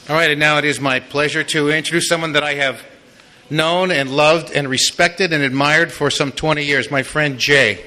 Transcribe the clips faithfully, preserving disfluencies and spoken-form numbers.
All right, and now it is my pleasure to introduce someone that I have known and loved and respected and admired for some twenty years, my friend Jay.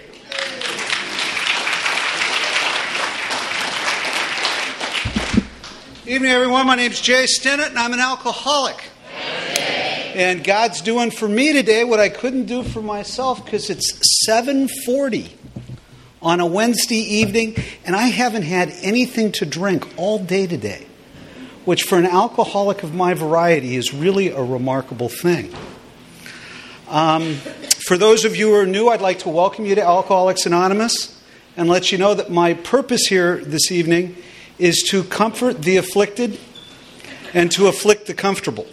Evening, everyone. My name's Jay Stinnett, and I'm an alcoholic. And God's doing for me today what I couldn't do for myself because it's seven forty on a Wednesday evening, and I haven't had anything to drink all day today, which for an alcoholic of my variety is really a remarkable thing. Um, for those of you who are new, I'd like to welcome you to Alcoholics Anonymous and let you know that my purpose here this evening is to comfort the afflicted and to afflict the comfortable.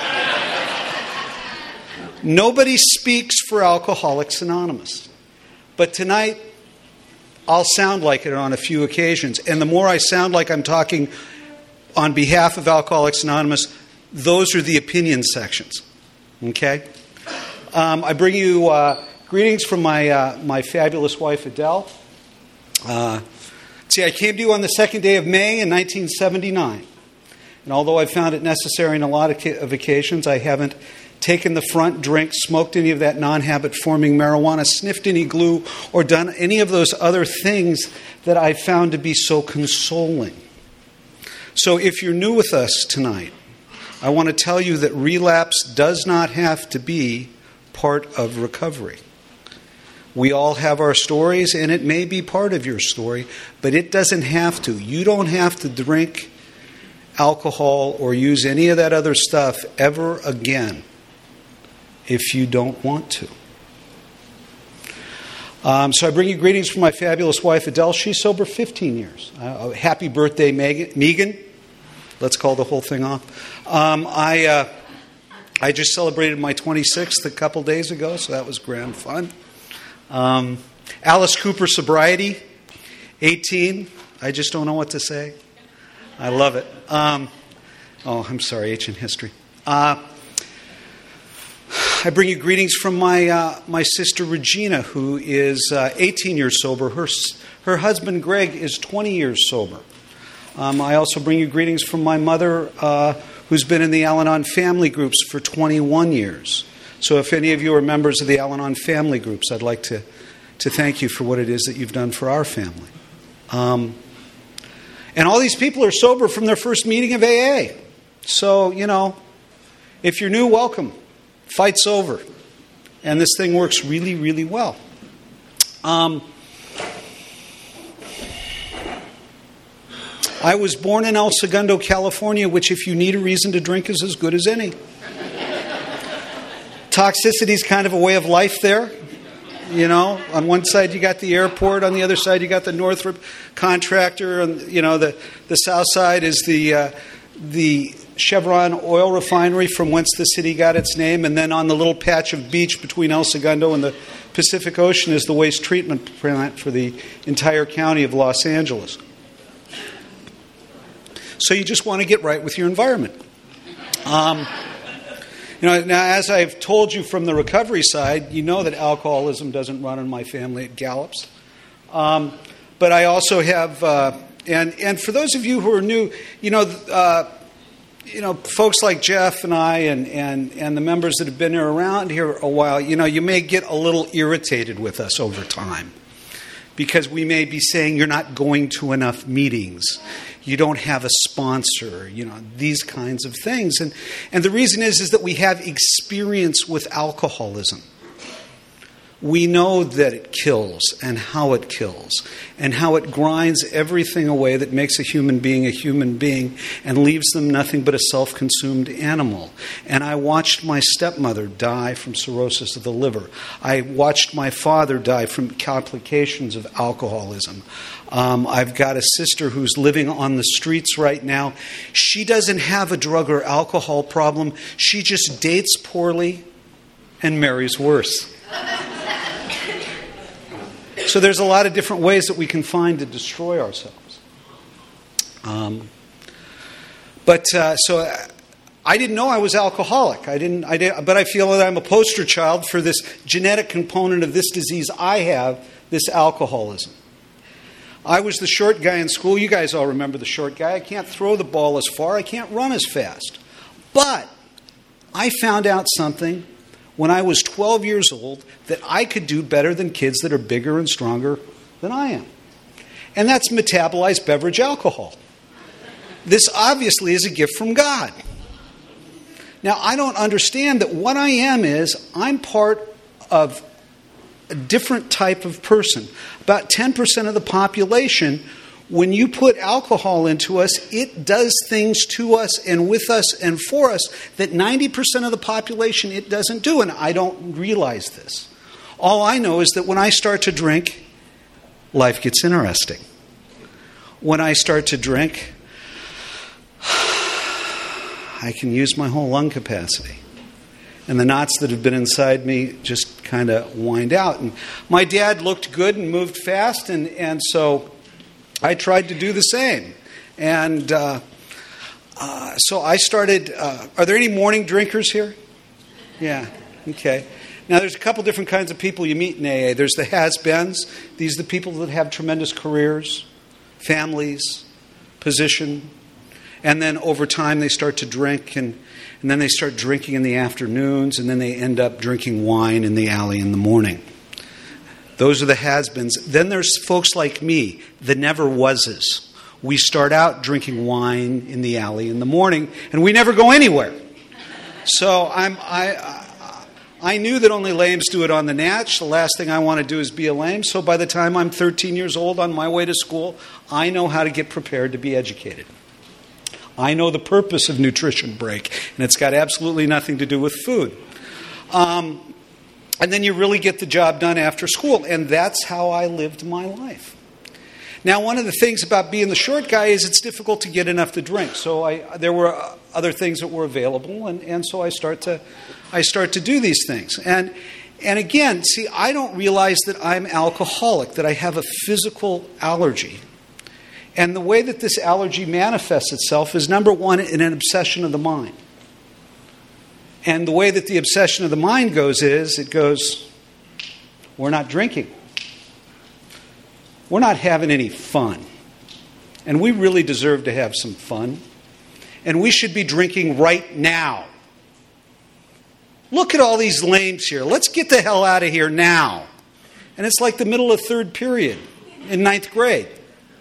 Nobody speaks for Alcoholics Anonymous, but tonight I'll sound like it on a few occasions, and the more I sound like I'm talking on behalf of Alcoholics Anonymous, those are the opinion sections. Okay? Um, I bring you uh, greetings from my uh, my fabulous wife, Adele. Uh, see, I came to you on the second day of May in nineteen seventy-nine. And although I've found it necessary on a lot of, of occasions, I haven't taken the front, drank, smoked any of that non-habit-forming marijuana, sniffed any glue, or done any of those other things that I found to be so consoling. So if you're new with us tonight, I want to tell you that relapse does not have to be part of recovery. We all have our stories, and it may be part of your story, but it doesn't have to. You don't have to drink alcohol or use any of that other stuff ever again if you don't want to. Um, so I bring you greetings from my fabulous wife, Adele. She's sober fifteen years. Uh, happy birthday, Megan. Megan. Let's call the whole thing off. Um, I uh, I just celebrated my twenty-sixth a couple days ago, so that was grand fun. Um, Alice Cooper sobriety, eighteen. I just don't know what to say. I love it. Um, oh, I'm sorry, ancient history. Uh, I bring you greetings from my uh, my sister Regina, who is uh, eighteen years sober. Her her husband Greg is twenty years sober. Um, I also bring you greetings from my mother, uh, who's been in the Al-Anon family groups for twenty-one years. So if any of you are members of the Al-Anon family groups, I'd like to, to thank you for what it is that you've done for our family. Um, and all these people are sober from their first meeting of A A. So, you know, if you're new, welcome. Fight's over. And this thing works really, really well. Um, I was born in El Segundo, California, which if you need a reason to drink is as good as any. Toxicity is kind of a way of life there. You know, on one side you got the airport, on the other side you got the Northrop contractor, and you know the the south side is the uh, the Chevron oil refinery from whence the city got its name, and then on the little patch of beach between El Segundo and the Pacific Ocean is the waste treatment plant for the entire county of Los Angeles. So you just want to get right with your environment. Um, you know, now as I've told you from the recovery side, you know that alcoholism doesn't run in my family; it gallops. Um, but I also have, uh, and and for those of you who are new, you know, uh, you know, folks like Jeff and I, and and and the members that have been around here a while, you know, you may get a little irritated with us over time, because we may be saying you're not going to enough meetings. You don't have a sponsor, you know, these kinds of things. And and the reason is, is that we have experience with alcoholism. We know that it kills and how it kills and how it grinds everything away that makes a human being a human being and leaves them nothing but a self-consumed animal. And I watched my stepmother die from cirrhosis of the liver. I watched my father die from complications of alcoholism. Um, I've got a sister who's living on the streets right now. She doesn't have a drug or alcohol problem. She just dates poorly and marries worse. So there's a lot of different ways that we can find to destroy ourselves. Um, but uh, so I didn't know I was alcoholic. I didn't. I did, but I feel that I'm a poster child for this genetic component of this disease I have, this alcoholism. I was the short guy in school. You guys all remember the short guy. I can't throw the ball as far. I can't run as fast. But I found out something when I was twelve years old that I could do better than kids that are bigger and stronger than I am. And that's metabolized beverage alcohol. This obviously is a gift from God. Now, I don't understand that what I am is I'm part of a different type of person. About ten percent of the population, when you put alcohol into us, it does things to us and with us and for us that ninety percent of the population it doesn't do, and I don't realize this. All I know is that when I start to drink, life gets interesting. When I start to drink, I can use my whole lung capacity. And the knots that have been inside me just kind of wind out. And my dad looked good and moved fast, and, and so I tried to do the same. And uh, uh, so I started... Uh, are there any morning drinkers here? Yeah, okay. Now, there's a couple different kinds of people you meet in A A. There's the has-beens. These are the people that have tremendous careers, families, position. And then over time they start to drink, and, and then they start drinking in the afternoons, and then they end up drinking wine in the alley in the morning. Those are the has-beens. Then there's folks like me, the never-wases. We start out drinking wine in the alley in the morning, and we never go anywhere. So I'm, I, I, I knew that only lames do it on the natch. The last thing I want to do is be a lame. So by the time I'm thirteen years old on my way to school, I know how to get prepared to be educated. I know the purpose of nutrition break, and it's got absolutely nothing to do with food. Um, and then you really get the job done after school, and that's how I lived my life. Now, one of the things about being the short guy is it's difficult to get enough to drink. So I, there were other things that were available, and, and so I start to, I start to do these things. And and again, see, I don't realize that I'm alcoholic, that I have a physical allergy. And the way that this allergy manifests itself is, number one, in an obsession of the mind. And the way that the obsession of the mind goes is, it goes, we're not drinking. We're not having any fun. And we really deserve to have some fun. And we should be drinking right now. Look at all these lames here. Let's get the hell out of here now. And it's like the middle of third period in ninth grade.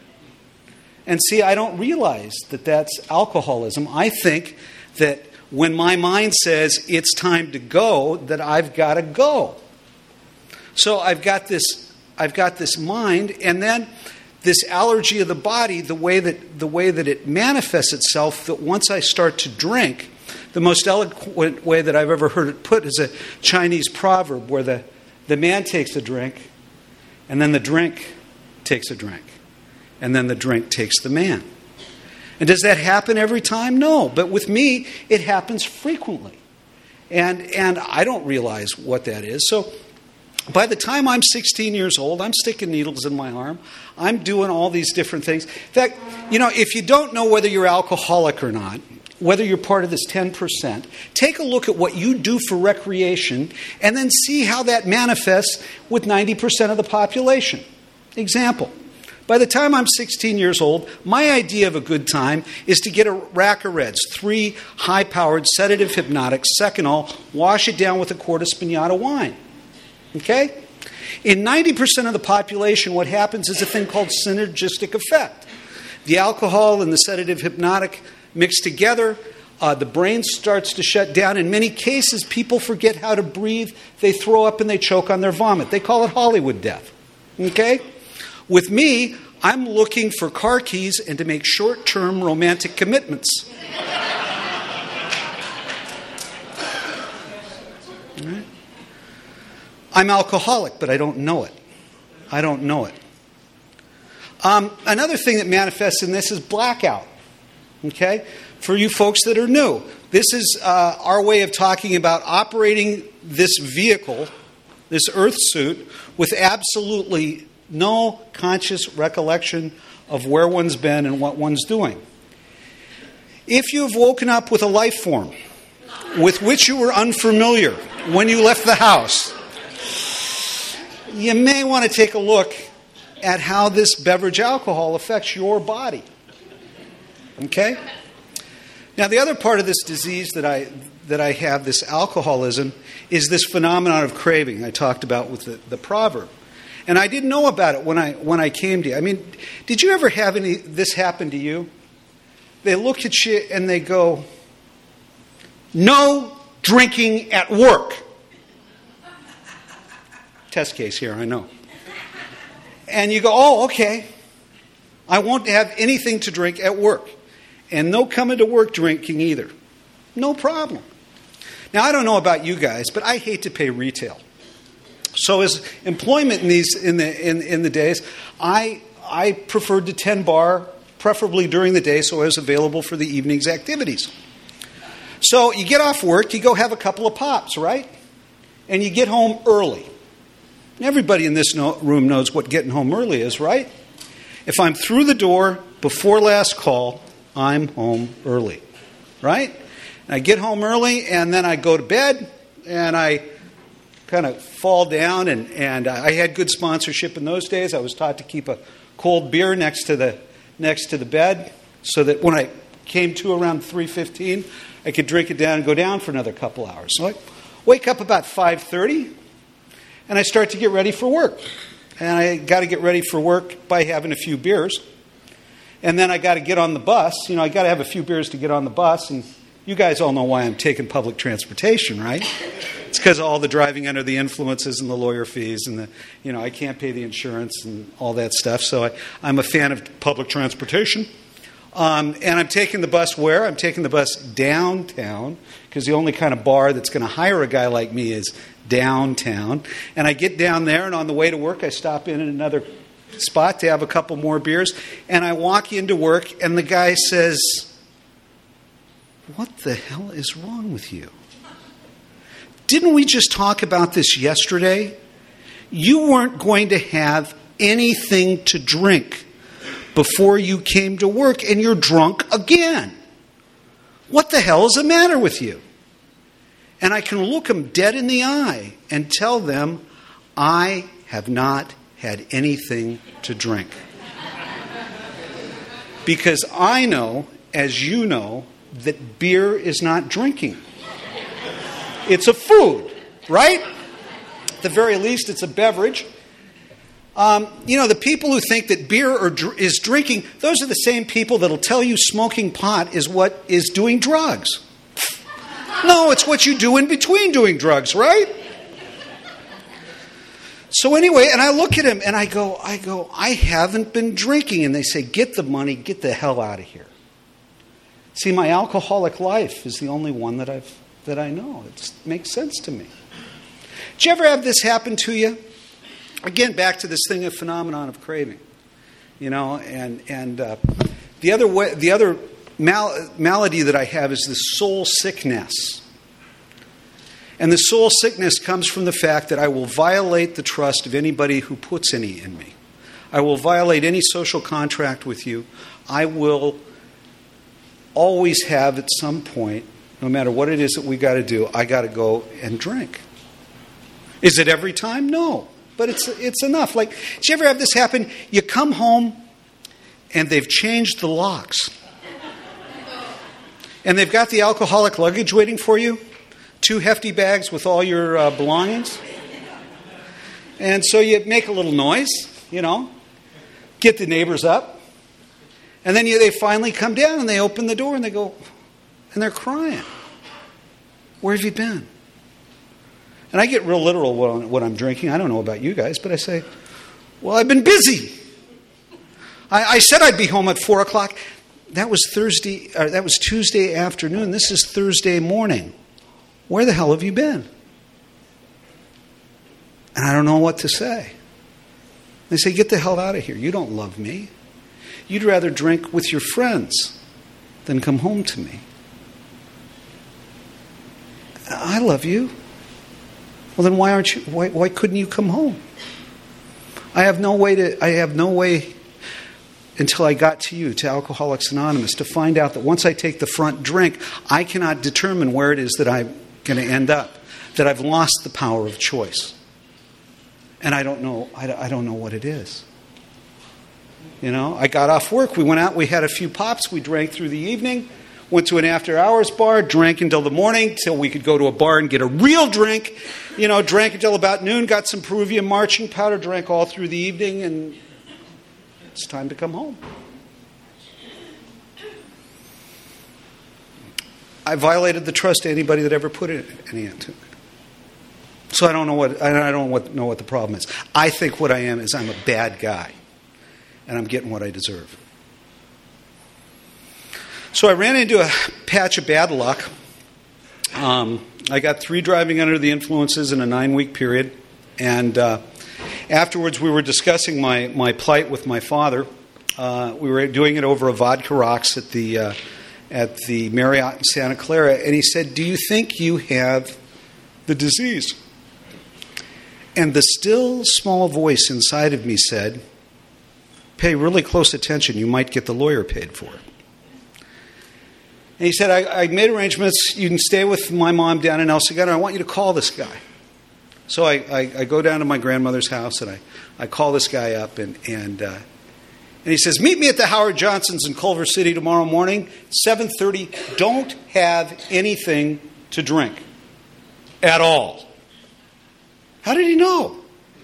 And see, I don't realize that that's alcoholism. I think that when my mind says it's time to go, that I've got to go. So I've got this, I've got this mind, and then this allergy of the body, the way that the way that it manifests itself, that once I start to drink, the most eloquent way that I've ever heard it put is a Chinese proverb where the, the man takes a drink, and then the drink takes a drink. And then the drink takes the man. And does that happen every time? No. But with me, it happens frequently. And and I don't realize what that is. So by the time I'm sixteen years old, I'm sticking needles in my arm. I'm doing all these different things. In fact, you know, if you don't know whether you're alcoholic or not, whether you're part of this ten percent, take a look at what you do for recreation and then see how that manifests with ninety percent of the population. Example. By the time I'm sixteen years old, my idea of a good time is to get a rack of Reds, three high-powered sedative hypnotics, Seconal, wash it down with a quart of Spagnotta wine. Okay? In ninety percent of the population, what happens is a thing called synergistic effect. The alcohol and the sedative hypnotic mix together. Uh, the brain starts to shut down. In many cases, people forget how to breathe. They throw up and they choke on their vomit. They call it Hollywood death. Okay? With me, I'm looking for car keys and to make short-term romantic commitments. Right? I'm alcoholic, but I don't know it. I don't know it. Um, another thing that manifests in this is blackout. Okay? For you folks that are new, this is uh, our way of talking about operating this vehicle, this earth suit, with absolutely no conscious recollection of where one's been and what one's doing. If you've woken up with a life form with which you were unfamiliar when you left the house, you may want to take a look at how this beverage alcohol affects your body. Okay? Now, the other part of this disease that I that I have, this alcoholism, is this phenomenon of craving I talked about with the, the proverb. And I didn't know about it when I when I came to you. I mean, did you ever have any this happen to you? They look at you and they go, "No drinking at work." Test case here, I know. And you go, "Oh, okay. I won't have anything to drink at work. And no coming to work drinking either. No problem." Now, I don't know about you guys, but I hate to pay retail. So as employment in these in the in, in the days, I I preferred to tend bar, preferably during the day, so I was available for the evening's activities. So you get off work, you go have a couple of pops, right? And you get home early. Everybody in this no, room knows what getting home early is, right? If I'm through the door before last call, I'm home early, right? And I get home early, and then I go to bed, and I kind of fall down, and, and I had good sponsorship in those days. I was taught to keep a cold beer next to the next to the bed, so that when I came to around three fifteen, I could drink it down and go down for another couple hours. So I wake up about five thirty, and I start to get ready for work. And I got to get ready for work by having a few beers. And then I got to get on the bus. You know, I got to have a few beers to get on the bus. And you guys all know why I'm taking public transportation, right? It's because of all the driving under the influences and the lawyer fees and the, you know, I can't pay the insurance and all that stuff. So I, I'm a fan of public transportation. Um, and I'm taking the bus where? I'm taking the bus downtown, because the only kind of bar that's going to hire a guy like me is downtown. And I get down there, and on the way to work, I stop in at another spot to have a couple more beers. And I walk into work, and the guy says, "What the hell is wrong with you? Didn't we just talk about this yesterday? You weren't going to have anything to drink before you came to work, and you're drunk again. What the hell is the matter with you?" And I can look them dead in the eye and tell them, I have not had anything to drink. Because I know, as you know, that beer is not drinking. It's a food, right? At the very least, it's a beverage. Um, you know, the people who think that beer or dr- is drinking, those are the same people that'll tell you smoking pot is what is doing drugs. No, it's what you do in between doing drugs, right? So anyway, and I look at him and I go, I go, I haven't been drinking. And they say, "Get the money, get the hell out of here." See, my alcoholic life is the only one that I've that I know. It makes sense to me. Did you ever have this happen to you? Again, back to this thing of phenomenon of craving, you know, and and uh, the other way, the other mal- malady that I have is this soul sickness. And the soul sickness comes from the fact that I will violate the trust of anybody who puts any in me. I will violate any social contract with you. I will always have at some point, no matter what it is that we got to do, I got to go and drink. Is it every time? No. But it's it's enough. Like, did you ever have this happen? You come home and they've changed the locks. And they've got the alcoholic luggage waiting for you. Two hefty bags with all your uh, belongings. And so you make a little noise, you know, get the neighbors up. And then you, they finally come down and they open the door and they go, and they're crying. "Where have you been?" And I get real literal when I'm drinking. I don't know about you guys, but I say, "Well, I've been busy. I, I said I'd be home at four o'clock. That was Thursday. Or that was Tuesday afternoon. This is Thursday morning. Where the hell have you been?" And I don't know what to say. They say, "Get the hell out of here. You don't love me. You'd rather drink with your friends than come home to me." "I love you." "Well, then why aren't you? Why, why couldn't you come home?" I have no way to. I have no way until I got to you, to Alcoholics Anonymous, to find out that once I take the front drink, I cannot determine where it is that I'm going to end up. That I've lost the power of choice, and I don't know. I, I don't know what it is. You know, I got off work. We went out. We had a few pops. We drank through the evening. Went to an after-hours bar. Drank until the morning, till we could go to a bar and get a real drink. You know, drank until about noon. Got some Peruvian marching powder. Drank all through the evening, and it's time to come home. I violated the trust of anybody that ever put any into it. So I don't know what I don't know what, know what the problem is. I think what I am is I'm a bad guy, and I'm getting what I deserve. So I ran into a patch of bad luck. Um, I got three driving under the influences in a nine-week period, and uh, afterwards we were discussing my, my plight with my father. Uh, we were doing it over a vodka rocks at the uh, at the Marriott in Santa Clara, and he said, "Do you think you have the disease?" And the still small voice inside of me said, "Pay really close attention. You might get the lawyer paid for it." And he said, I, I made arrangements. You can stay with my mom down in El Segundo. I want you to call this guy. So I, I, I go down to my grandmother's house, and I, I call this guy up, and and, uh, and he says, "Meet me at the Howard Johnson's in Culver City tomorrow morning, seven thirty. Don't have anything to drink at all." How did he know?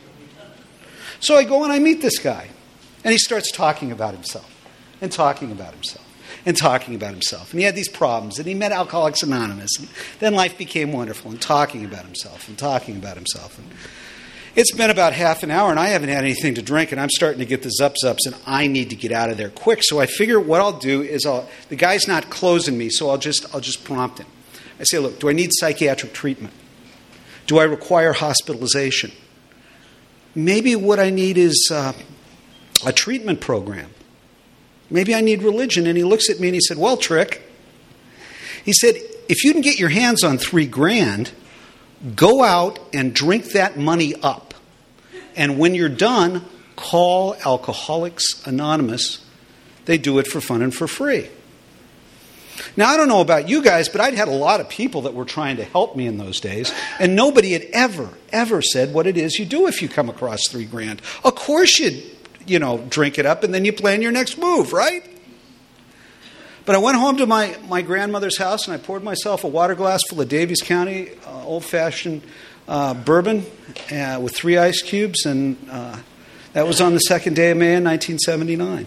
So I go and I meet this guy, and he starts talking about himself, and talking about himself, and talking about himself. And he had these problems, and he met Alcoholics Anonymous, and then life became wonderful, and talking about himself, and talking about himself. And it's been about half an hour, and I haven't had anything to drink, and I'm starting to get the zup-zups, and I need to get out of there quick. So I figure what I'll do is I'll, the guy's not closing me, so I'll just I'll just prompt him. I say, "Look, do I need psychiatric treatment? Do I require hospitalization? Maybe what I need is uh, a treatment program. Maybe I need religion." And he looks at me and he said, "Well, Trick," he said, "if you can get your hands on three grand, go out and drink that money up. And when you're done, call Alcoholics Anonymous. They do it for fun and for free." Now, I don't know about you guys, but I'd had a lot of people that were trying to help me in those days, and nobody had ever, ever said what it is you do if you come across three grand. Of course you'd, you know, drink it up, and then you plan your next move, right? But I went home to my, my grandmother's house, and I poured myself a water glass full of Davies County uh, old-fashioned uh, bourbon uh, with three ice cubes, and uh, that was on the second day of May in nineteen seventy-nine.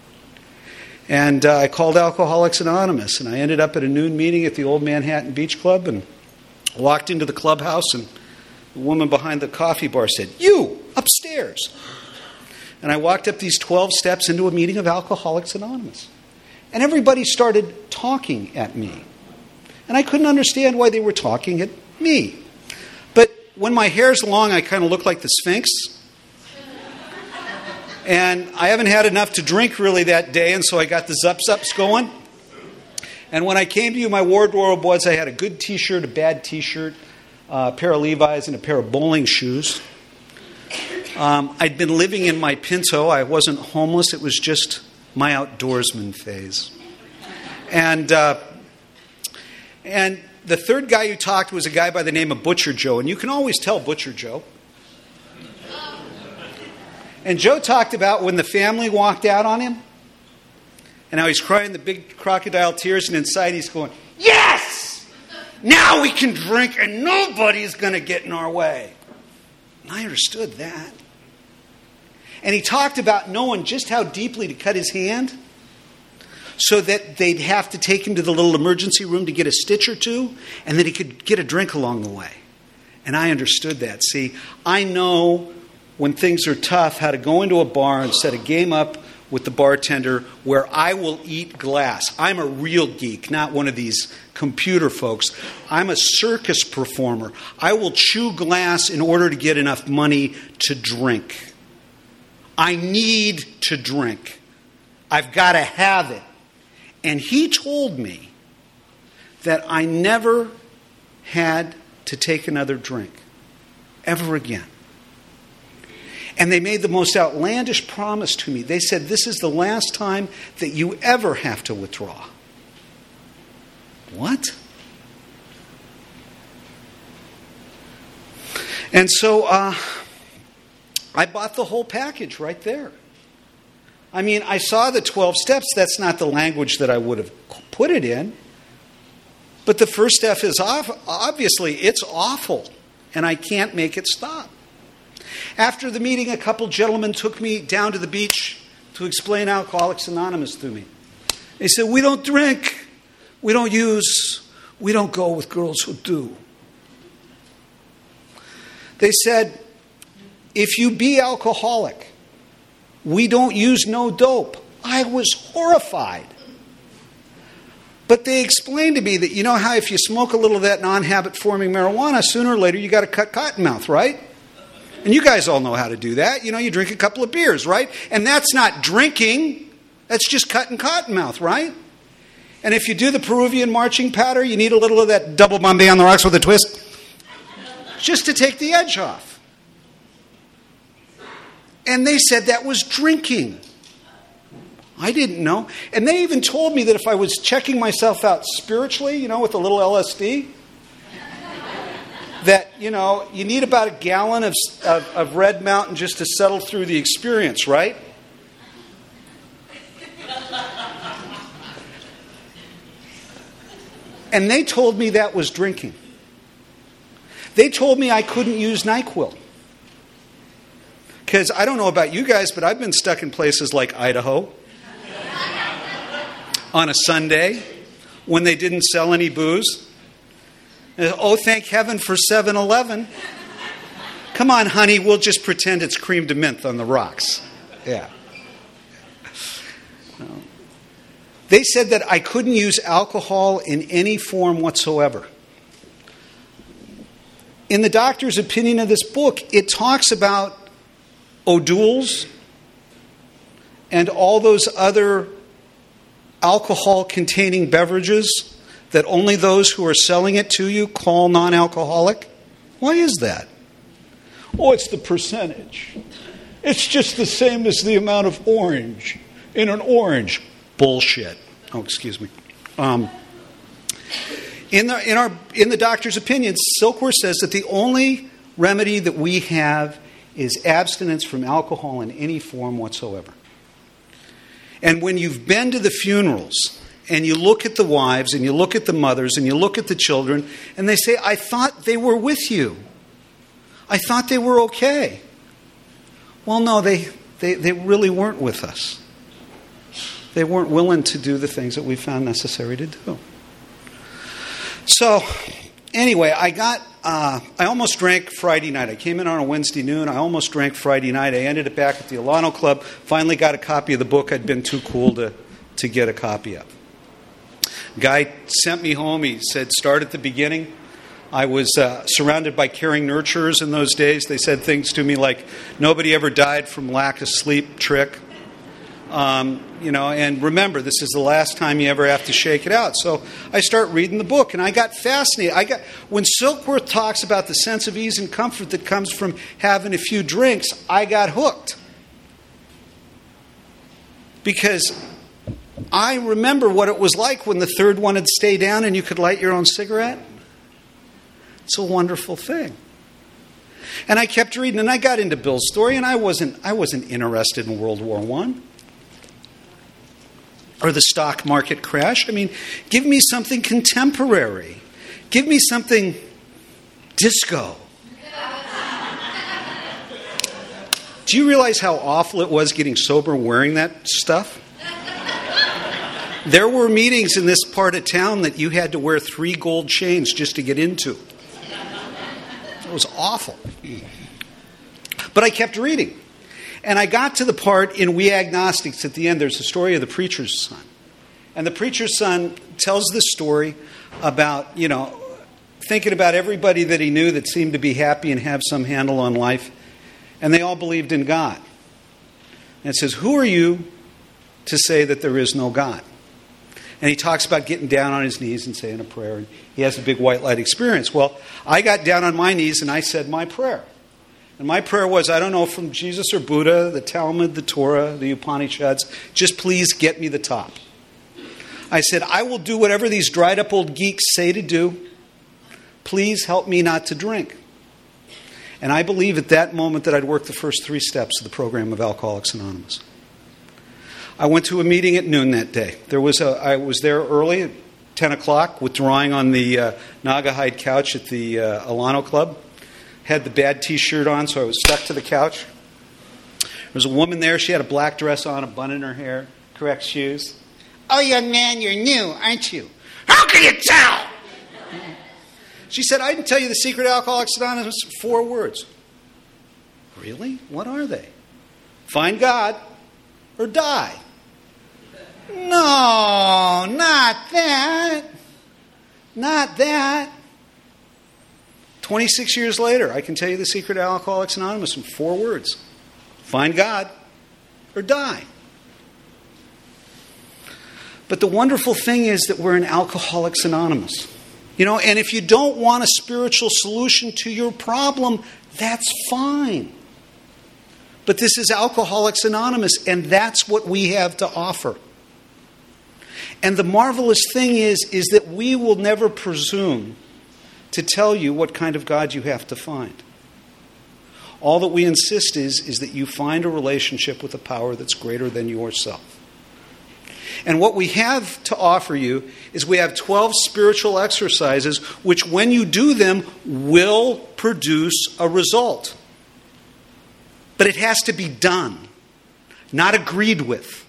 And uh, I called Alcoholics Anonymous, and I ended up at a noon meeting at the Old Manhattan Beach Club, and walked into the clubhouse, and the woman behind the coffee bar said, "You, upstairs." And I walked up these twelve steps into a meeting of Alcoholics Anonymous. And everybody started talking at me. And I couldn't understand why they were talking at me. But when my hair's long, I kind of look like the Sphinx. And I haven't had enough to drink really that day, and so I got the zup-zups going. And when I came to you, my wardrobe was I had a good T-shirt, a bad T-shirt, uh, a pair of Levi's, and a pair of bowling shoes. Um, I'd been living in my Pinto. I wasn't homeless. It was just my outdoorsman phase. And uh, and the third guy who talked was a guy by the name of Butcher Joe. And you can always tell Butcher Joe. And Joe talked about when the family walked out on him, and how he's crying the big crocodile tears, and inside he's going, "Yes! Now we can drink, and nobody's going to get in our way." And I understood that. And he talked about knowing just how deeply to cut his hand so that they'd have to take him to the little emergency room to get a stitch or two, and that he could get a drink along the way. And I understood that. See, I know when things are tough, how to go into a bar and set a game up with the bartender where I will eat glass. I'm a real geek, not one of these computer folks. I'm a circus performer. I will chew glass in order to get enough money to drink. I need to drink. I've got to have it. And he told me that I never had to take another drink ever again. And they made the most outlandish promise to me. They said, "This is the last time that you ever have to withdraw." What? And so uh, I bought the whole package right there. I mean, I saw the twelve steps. That's not the language that I would have put it in. But the first step is off, obviously, it's awful, and I can't make it stop. After the meeting, a couple gentlemen took me down to the beach to explain Alcoholics Anonymous to me. They said, we don't drink, we don't use, we don't go with girls who do. They said, if you be alcoholic, we don't use no dope. I was horrified. But they explained to me that, you know how if you smoke a little of that non-habit forming marijuana, sooner or later you got to cut cottonmouth, right? And you guys all know how to do that. You know, you drink a couple of beers, right? And that's not drinking. That's just cutting cottonmouth, right? And if you do the Peruvian marching patter, you need a little of that double Bombay on the rocks with a twist, just to take the edge off. And they said that was drinking. I didn't know. And they even told me that if I was checking myself out spiritually, you know, with a little L S D, that, you know, you need about a gallon of, of, of Red Mountain just to settle through the experience, right? And they told me that was drinking. They told me I couldn't use NyQuil. Because I don't know about you guys, but I've been stuck in places like Idaho on a Sunday when they didn't sell any booze. Oh, thank heaven for seven eleven. Come on, honey, we'll just pretend it's cream de menthe on the rocks. Yeah. They said that I couldn't use alcohol in any form whatsoever. In the doctor's opinion of this book, it talks about O'Doul's and all those other alcohol-containing beverages that only those who are selling it to you call non-alcoholic. Why is that? Oh, it's the percentage. It's just the same as the amount of orange in an orange. Bullshit. Oh, excuse me. Um, in the in our in the doctor's opinion, Silkworth says that the only remedy that we have is abstinence from alcohol in any form whatsoever. And when you've been to the funerals and you look at the wives and you look at the mothers and you look at the children and they say, I thought they were with you. I thought they were okay. Well, no, they, they, they really weren't with us. They weren't willing to do the things that we found necessary to do. So, anyway, I got, uh, I almost drank Friday night. I came in on a Wednesday noon. I almost drank Friday night. I ended up back at the Alano Club. Finally got a copy of the book I'd been too cool to, to get a copy of. Guy sent me home. He said, start at the beginning. I was uh, surrounded by caring nurturers in those days. They said things to me like, nobody ever died from lack of sleep, trick. Um, you know, and remember, this is the last time you ever have to shake it out. So I start reading the book, and I got fascinated. I got when Silkworth talks about the sense of ease and comfort that comes from having a few drinks, I got hooked. Because I remember what it was like when the third one would stay down and you could light your own cigarette. It's a wonderful thing. And I kept reading, and I got into Bill's story, and I wasn't I wasn't interested in World War One or the stock market crash. I mean, give me something contemporary. Give me something disco. Do you realize how awful it was getting sober wearing that stuff? There were meetings in this part of town that you had to wear three gold chains just to get into. It was awful. But I kept reading. And I got to the part in We Agnostics at the end. There's the story of the preacher's son. And the preacher's son tells this story about, you know, thinking about everybody that he knew that seemed to be happy and have some handle on life. And they all believed in God. And it says, who are you to say that there is no God? And he talks about getting down on his knees and saying a prayer. And he has a big white light experience. Well, I got down on my knees and I said my prayer. And my prayer was, I don't know, from Jesus or Buddha, the Talmud, the Torah, the Upanishads, just please get me the top. I said, I will do whatever these dried up old geeks say to do. Please help me not to drink. And I believe at that moment that I'd worked the first three steps of the program of Alcoholics Anonymous. I went to a meeting at noon that day. There was a, I was there early at ten o'clock, withdrawing on the uh, Naugahyde couch at the uh, Alano Club. Had the bad T-shirt on, so I was stuck to the couch. There was a woman there. She had a black dress on, a bun in her hair, correct shoes. "Oh, young man, you're new, aren't you?" "How can you tell?" She said, "I can tell you the secret of Alcoholics Anonymous in four words." "Really? What are they?" "Find God or die." "No, not that. Not that." twenty-six years later, I can tell you the secret of Alcoholics Anonymous in four words. Find God or die. But the wonderful thing is that we're in Alcoholics Anonymous. You know, and if you don't want a spiritual solution to your problem, that's fine. But this is Alcoholics Anonymous, and that's what we have to offer. And the marvelous thing is, is that we will never presume to tell you what kind of God you have to find. All that we insist is, is that you find a relationship with a power that's greater than yourself. And what we have to offer you is we have twelve spiritual exercises which, when you do them, will produce a result. But it has to be done, not agreed with.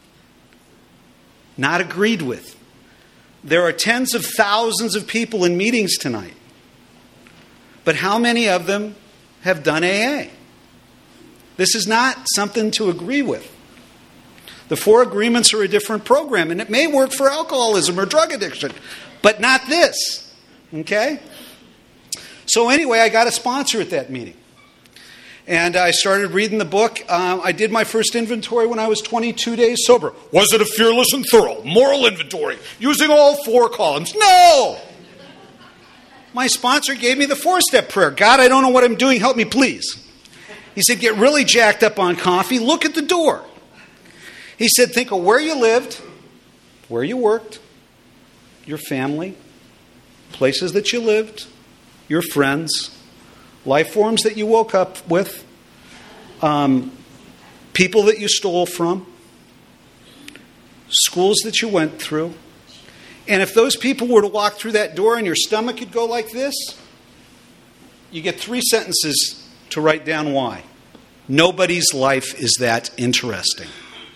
Not agreed with. There are tens of thousands of people in meetings tonight. But how many of them have done A A? This is not something to agree with. The four agreements are a different program, and it may work for alcoholism or drug addiction, but not this. Okay? So anyway, I got a sponsor at that meeting. And I started reading the book. Um, I did my first inventory when I was twenty-two days sober. Was it a fearless and thorough moral inventory using all four columns? No! My sponsor gave me the four-step prayer. God, I don't know what I'm doing. Help me, please. He said, get really jacked up on coffee. Look at the door. He said, think of where you lived, where you worked, your family, places that you lived, your friends, life forms that you woke up with, um, people that you stole from, schools that you went through. And if those people were to walk through that door and your stomach could go like this, you get three sentences to write down why. Nobody's life is that interesting.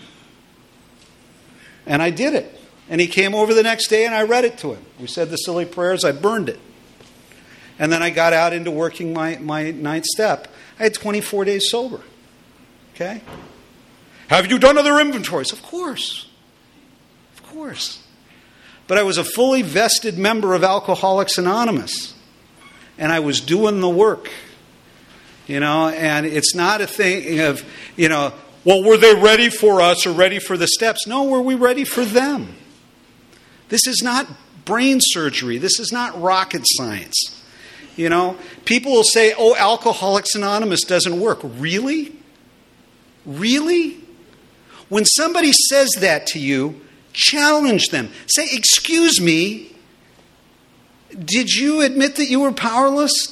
And I did it. And he came over the next day and I read it to him. We said the silly prayers, I burned it. And then I got out into working my, my ninth step. I had twenty-four days sober. Okay? Have you done other inventories? Of course. Of course. But I was a fully vested member of Alcoholics Anonymous. And I was doing the work. You know, and it's not a thing of, you know, well, were they ready for us or ready for the steps? No, were we ready for them? This is not brain surgery. This is not rocket science. You know, people will say, oh, Alcoholics Anonymous doesn't work. Really? Really? When somebody says that to you, challenge them. Say, excuse me, did you admit that you were powerless?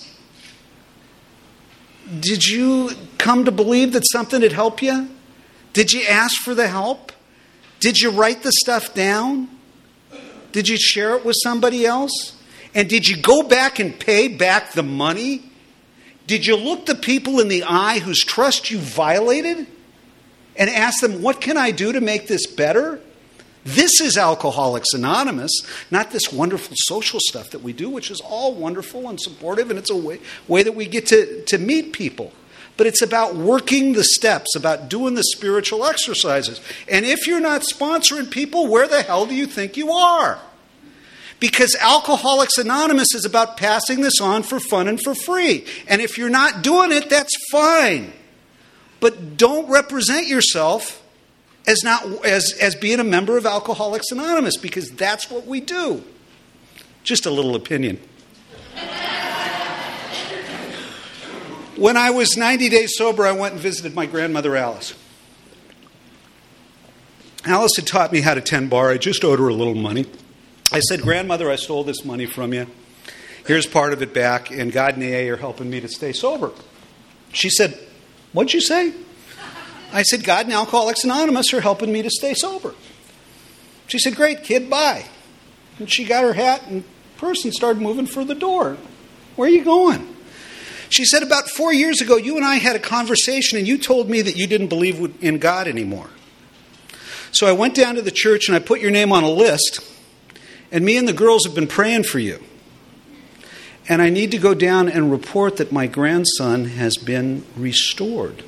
Did you come to believe that something had helped you? Did you ask for the help? Did you write the stuff down? Did you share it with somebody else? And did you go back and pay back the money? Did you look the people in the eye whose trust you violated and ask them, what can I do to make this better? This is Alcoholics Anonymous, not this wonderful social stuff that we do, which is all wonderful and supportive, and it's a way, way that we get to, to meet people. But it's about working the steps, about doing the spiritual exercises. And if you're not sponsoring people, where the hell do you think you are? Because Alcoholics Anonymous is about passing this on for fun and for free. And if you're not doing it, that's fine. But don't represent yourself as not as, as being a member of Alcoholics Anonymous, because that's what we do. Just a little opinion. When I was ninety days sober, I went and visited my grandmother, Alice. Alice had taught me how to tend bar. I just owed her a little money. I said, Grandmother, I stole this money from you. Here's part of it back, and God and A A are helping me to stay sober. She said, what'd you say? I said, God and Alcoholics Anonymous are helping me to stay sober. She said, great, kid, bye. And she got her hat and purse and started moving for the door. Where are you going? She said, about four years ago, you and I had a conversation and you told me that you didn't believe in God anymore. So I went down to the church and I put your name on a list, and me and the girls have been praying for you. And I need to go down and report that my grandson has been restored.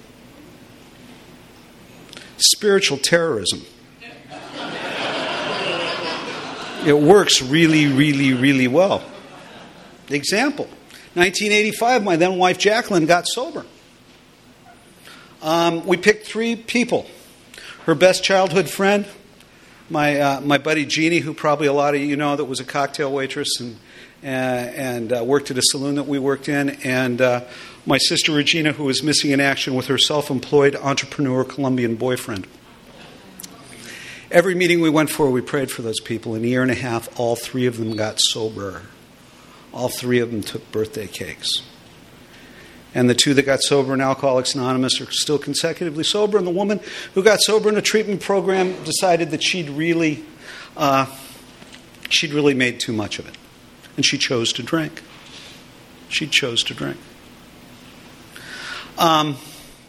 Spiritual terrorism. It works really, really, really well. Example. nineteen eighty-five, my then wife Jacqueline got sober. Um, we picked three people. Her best childhood friend, my uh, my buddy Jeannie, who probably a lot of you know, that was a cocktail waitress and uh, and uh, worked at a saloon that we worked in, and uh, my sister Regina, who was missing in action with her self-employed entrepreneur Colombian boyfriend. Every meeting we went for, we prayed for those people. In a year and a half, all three of them got sober. All three of them took birthday cakes. And the two that got sober in Alcoholics Anonymous are still consecutively sober. And the woman who got sober in a treatment program decided that she'd really, uh, she'd really made too much of it. And she chose to drink. She chose to drink. Um,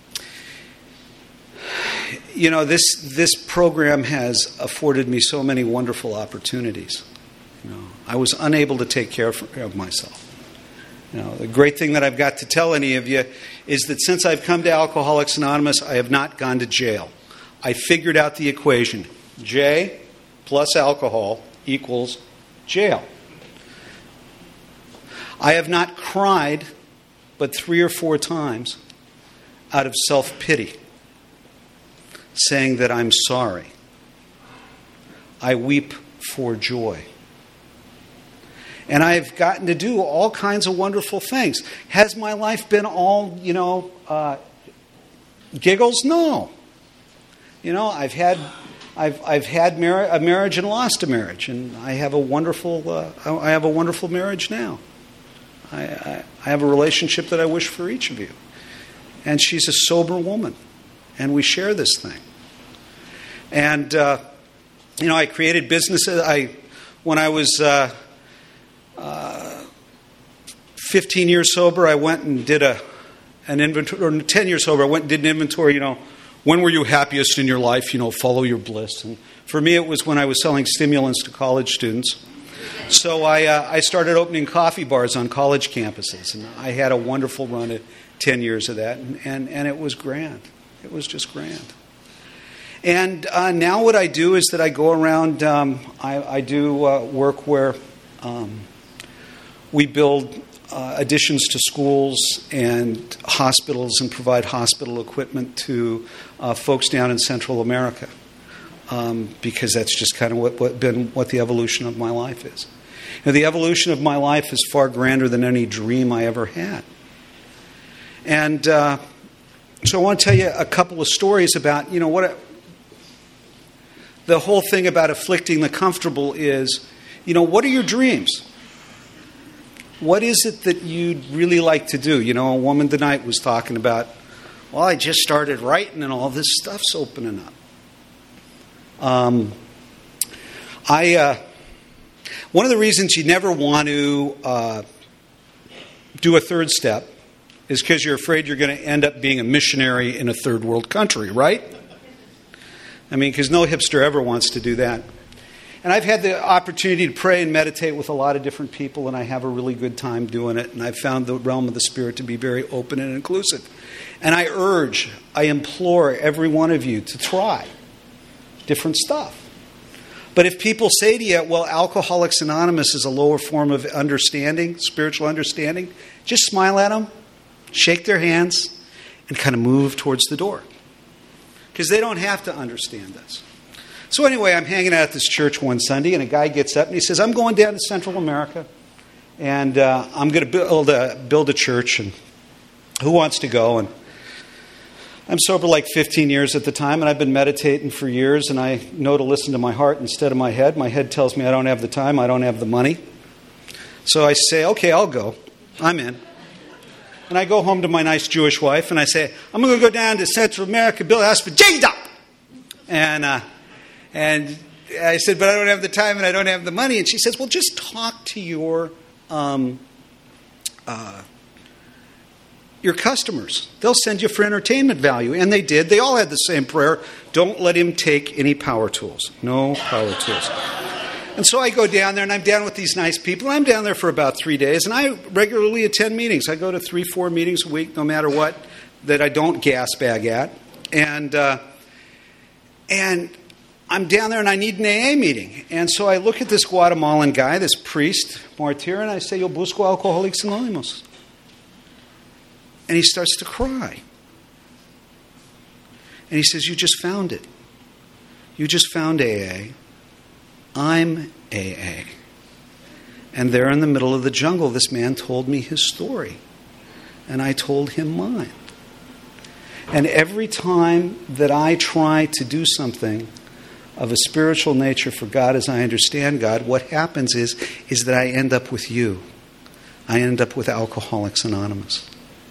you know, this this program has afforded me so many wonderful opportunities. You know, I was unable to take care of myself. You know, the great thing that I've got to tell any of you is that since I've come to Alcoholics Anonymous, I have not gone to jail. I figured out the equation. J plus alcohol equals jail. I have not cried but three or four times out of self-pity, saying that I'm sorry. I weep for joy. And I've gotten to do all kinds of wonderful things. Has my life been all, you know, uh, giggles? No. You know, I've had, I've I've had mar- a marriage and lost a marriage, and I have a wonderful, uh, I have a wonderful marriage now. I, I I have a relationship that I wish for each of you, and she's a sober woman, and we share this thing. And uh, you know, I created businesses. I when I was. Uh, Uh, fifteen years sober, I went and did a an inventory, or ten years sober, I went and did an inventory, you know, when were you happiest in your life, you know, follow your bliss. And for me, it was when I was selling stimulants to college students. So I, uh, I started opening coffee bars on college campuses, and I had a wonderful run at ten years of that, and, and, and it was grand. It was just grand. And uh, now what I do is that I go around, um, I, I do uh, work where... Um, We build uh, additions to schools and hospitals and provide hospital equipment to uh, folks down in Central America, um, because that's just kind of what, what been what the evolution of my life is. You know, the evolution of my life is far grander than any dream I ever had. And uh, so I want to tell you a couple of stories about, you know, what a, the whole thing about afflicting the comfortable is, you know, what are your dreams? What is it that you'd really like to do? You know, a woman tonight was talking about, well, I just started writing and all this stuff's opening up. Um, I uh, one of the reasons you never want to uh, do a third step is because you're afraid you're going to end up being a missionary in a third world country, right? I mean, because no hipster ever wants to do that. And I've had the opportunity to pray and meditate with a lot of different people, and I have a really good time doing it. And I've found the realm of the Spirit to be very open and inclusive. And I urge, I implore every one of you to try different stuff. But if people say to you, well, Alcoholics Anonymous is a lower form of understanding, spiritual understanding, just smile at them, shake their hands, and kind of move towards the door. Because they don't have to understand this. So anyway, I'm hanging out at this church one Sunday, and a guy gets up and he says, I'm going down to Central America, and uh, I'm going to build a, build a church, and who wants to go? And I'm sober like fifteen years at the time, and I've been meditating for years, and I know to listen to my heart instead of my head. My head tells me I don't have the time, I don't have the money. So I say, okay, I'll go. I'm in. And I go home to my nice Jewish wife, and I say, I'm going to go down to Central America, build a house for J-Dub. And, uh, and I said, but I don't have the time and I don't have the money. And she says, well, just talk to your um, uh, your customers. They'll send you for entertainment value. And they did. They all had the same prayer. Don't let him take any power tools. No power tools. And so I go down there, and I'm down with these nice people. I'm down there for about three days, and I regularly attend meetings. I go to three, four meetings a week, no matter what, that I don't gas bag at. And uh, and I'm down there, and I need an A A meeting. And so I look at this Guatemalan guy, this priest, Martir, and I say, Yo busco alcoholics anónimos. And he starts to cry. And he says, you just found it. You just found A A. I'm A A. And there in the middle of the jungle, this man told me his story. And I told him mine. And every time that I try to do something of a spiritual nature for God as I understand God, what happens is, is that I end up with you. I end up with Alcoholics Anonymous.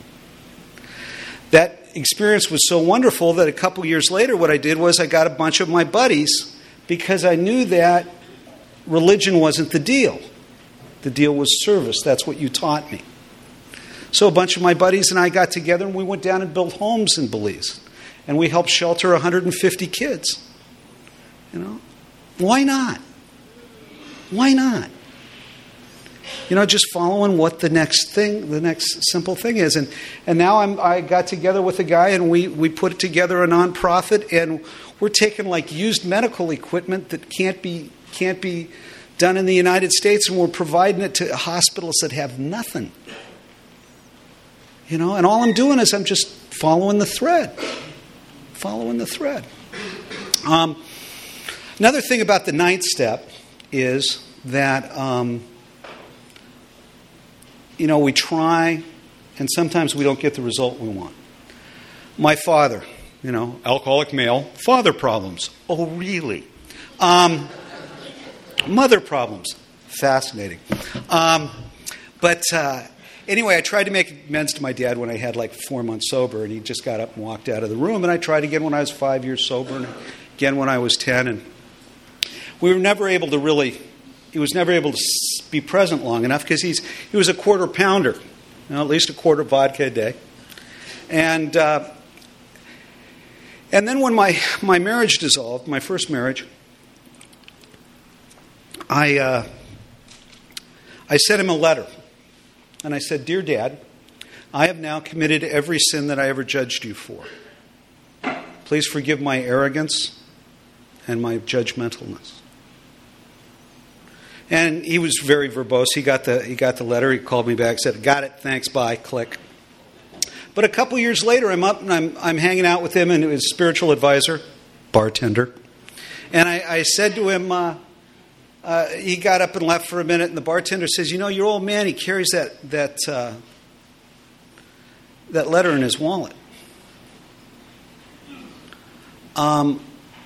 That experience was so wonderful that a couple years later, what I did was I got a bunch of my buddies, because I knew that religion wasn't the deal. The deal was service. That's what you taught me. So a bunch of my buddies and I got together, and we went down and built homes in Belize. And we helped shelter one hundred fifty kids. You know, why not? Why not? You know, just following what the next thing, the next simple thing is. And and now I'm, I got together with a guy, and we, we put together a nonprofit, and we're taking like used medical equipment that can't be can't be done in the United States, and we're providing it to hospitals that have nothing. You know, and all I'm doing is I'm just following the thread. Following the thread. Um, another thing about the ninth step is that um, you know, we try, and sometimes we don't get the result we want. My father, you know, alcoholic male, father problems. Oh, really? Um, mother problems. Fascinating. Um, but uh, anyway, I tried to make amends to my dad when I had like four months sober, and he just got up and walked out of the room. And I tried again when I was five years sober, and again when I was ten. And we were never able to really... He was never able to be present long enough because he's he was a quarter pounder, you know, at least a quarter vodka a day. And uh, and then when my, my marriage dissolved, my first marriage, I uh, I sent him a letter, and I said, "Dear Dad, I have now committed every sin that I ever judged you for. Please forgive my arrogance and my judgmentalness." And he was very verbose. He got the he got the letter. He called me back, said, "Got it, thanks, bye, click." But a couple years later, I'm up and I'm I'm hanging out with him and his spiritual advisor, bartender. And I, I said to him, uh, uh, he got up and left for a minute, and the bartender says, "You know, your old man, he carries that that uh, that letter in his wallet." Um.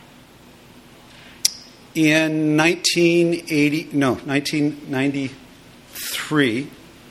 In nineteen eighty, no, nineteen ninety-three,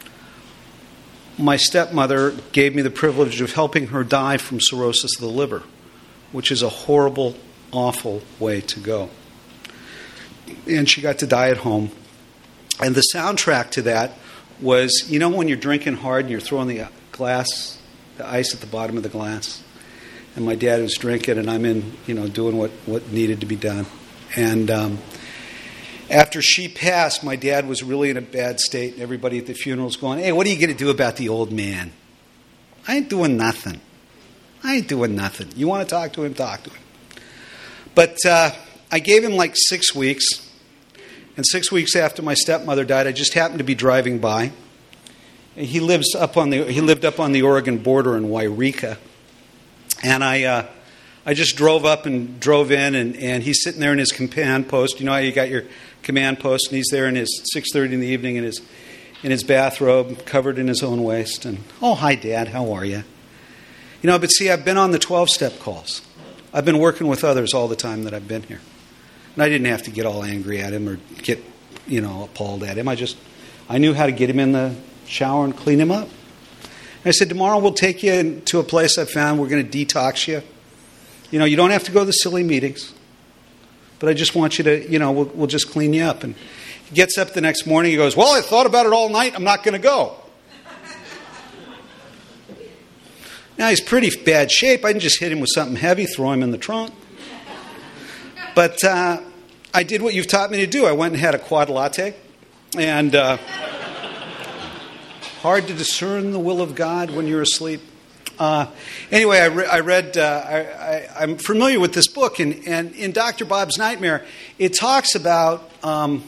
my stepmother gave me the privilege of helping her die from cirrhosis of the liver, which is a horrible, awful way to go. And she got to die at home. And the soundtrack to that was, you know when you're drinking hard and you're throwing the glass, the ice at the bottom of the glass? And my dad was drinking, and I'm in, you know, doing what, what needed to be done. And um, after she passed, my dad was really in a bad state, and everybody at the funeral was going, "Hey, what are you going to do about the old man?" "I ain't doing nothing. I ain't doing nothing. You want to talk to him, talk to him." But uh, I gave him like six weeks. And six weeks after my stepmother died, I just happened to be driving by. He lives up on the he lived up on the Oregon border in Wairika. And I... Uh, I just drove up and drove in, and, and he's sitting there in his command post. You know how you got your command post, and he's there in his six thirty in the evening in his in his bathrobe, covered in his own waste. And, "Oh, hi, Dad. How are you?" You know, but see, I've been on the twelve-step calls. I've been working with others all the time that I've been here. And I didn't have to get all angry at him or get, you know, appalled at him. I just, I knew how to get him in the shower and clean him up. And I said, tomorrow we'll take you in to a place I found. We're going to detox you. You know, you don't have to go to the silly meetings. But I just want you to, you know, we'll, we'll just clean you up. And he gets up the next morning. He goes, well, I thought about it all night. I'm not going to go. Now, he's pretty bad shape. I can just hit him with something heavy, throw him in the trunk. But uh, I did what you've taught me to do. I went and had a quad latte. And uh, hard to discern the will of God when you're asleep. Uh, anyway, I, re- I read, uh, I, I, I'm familiar with this book. And, and in Doctor Bob's Nightmare, it talks about um,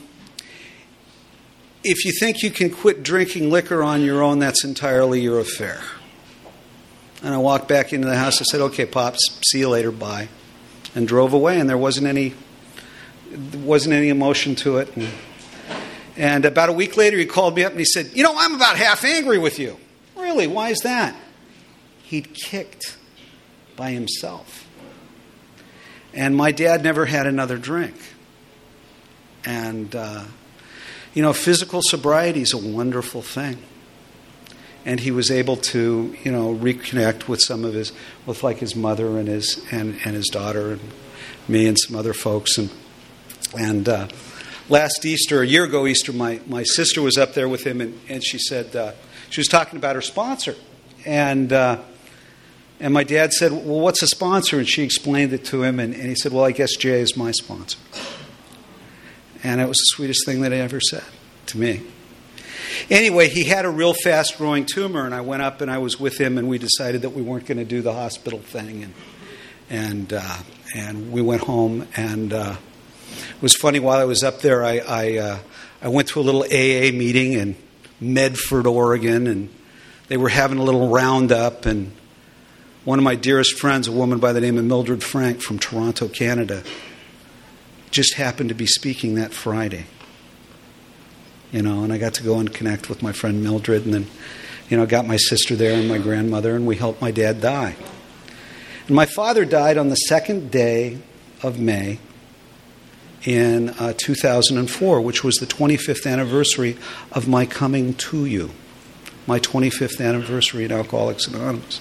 if you think you can quit drinking liquor on your own, that's entirely your affair. And I walked back into the house. I said, okay, Pops, see you later, bye. And drove away, and there wasn't any there wasn't any emotion to it. And, and about a week later, he called me up and he said, you know, I'm about half angry with you. Really? Why is that? He'd kicked by himself. And my dad never had another drink. And, uh, you know, physical sobriety is a wonderful thing. And he was able to, you know, reconnect with some of his, with like his mother and his and, and his daughter and me and some other folks. And and uh, last Easter, a year ago Easter, my, my sister was up there with him, and, and she said uh, she was talking about her sponsor, and uh, and my dad said, well, what's a sponsor? And she explained it to him, and, and he said, well, I guess Jay is my sponsor. And it was the sweetest thing that he ever said to me. Anyway, he had a real fast-growing tumor, and I went up and I was with him, and we decided that we weren't going to do the hospital thing, and and uh, and we went home. And uh, it was funny, while I was up there, I I, uh, I went to a little A A meeting in Medford, Oregon, and they were having a little roundup, and one of my dearest friends, a woman by the name of Mildred Frank from Toronto, Canada, just happened to be speaking that Friday. You know, and I got to go and connect with my friend Mildred, and then, you know, got my sister there and my grandmother, and we helped my dad die. And my father died on the second day of May in uh, two thousand four, which was the twenty-fifth anniversary of my coming to you, my twenty-fifth anniversary in Alcoholics Anonymous.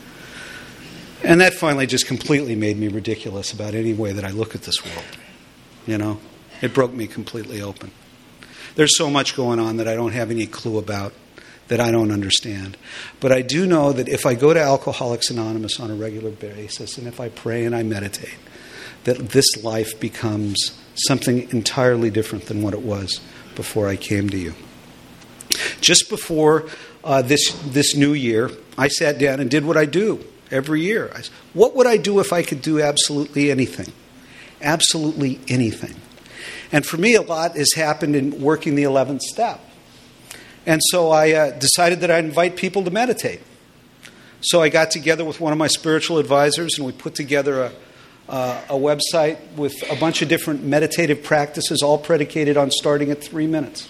And that finally just completely made me ridiculous about any way that I look at this world. You know, it broke me completely open. There's so much going on that I don't have any clue about, that I don't understand. But I do know that if I go to Alcoholics Anonymous on a regular basis, and if I pray and I meditate, that this life becomes something entirely different than what it was before I came to you. Just before uh, this this new year, I sat down and did what I do every year. I said, what would I do if I could do absolutely anything? Absolutely anything. And for me, a lot has happened in working the eleventh step. And so I uh, decided that I'd invite people to meditate. So I got together with one of my spiritual advisors, and we put together a, uh, a website with a bunch of different meditative practices, all predicated on starting at three minutes.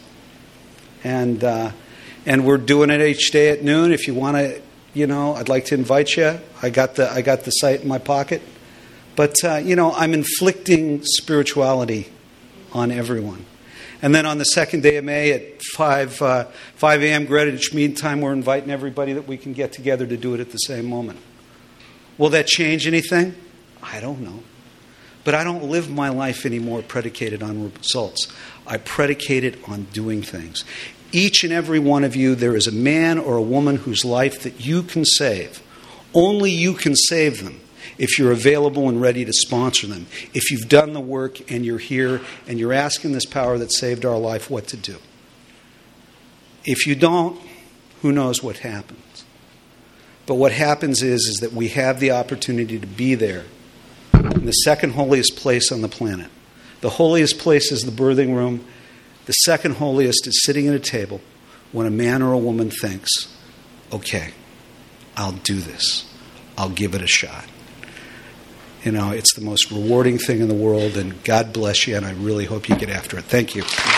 And uh, and we're doing it each day at noon. If you want to, you know, I'd like to invite you. I got the I got the site in my pocket. But, uh, you know, I'm inflicting spirituality on everyone. And then on the second day of May at five a.m. Greenwich Mean Time, we're inviting everybody that we can get together to do it at the same moment. Will that change anything? I don't know. But I don't live my life anymore predicated on results. I predicate it on doing things. Each and every one of you, there is a man or a woman whose life that you can save. Only you can save them. If you're available and ready to sponsor them, if you've done the work and you're here and you're asking this power that saved our life what to do. If you don't, who knows what happens. But what happens is, is that we have the opportunity to be there in the second holiest place on the planet. The holiest place is the birthing room. The second holiest is sitting at a table when a man or a woman thinks, okay, I'll do this. I'll give it a shot. You know, it's the most rewarding thing in the world, and God bless you, and I really hope you get after it. Thank you.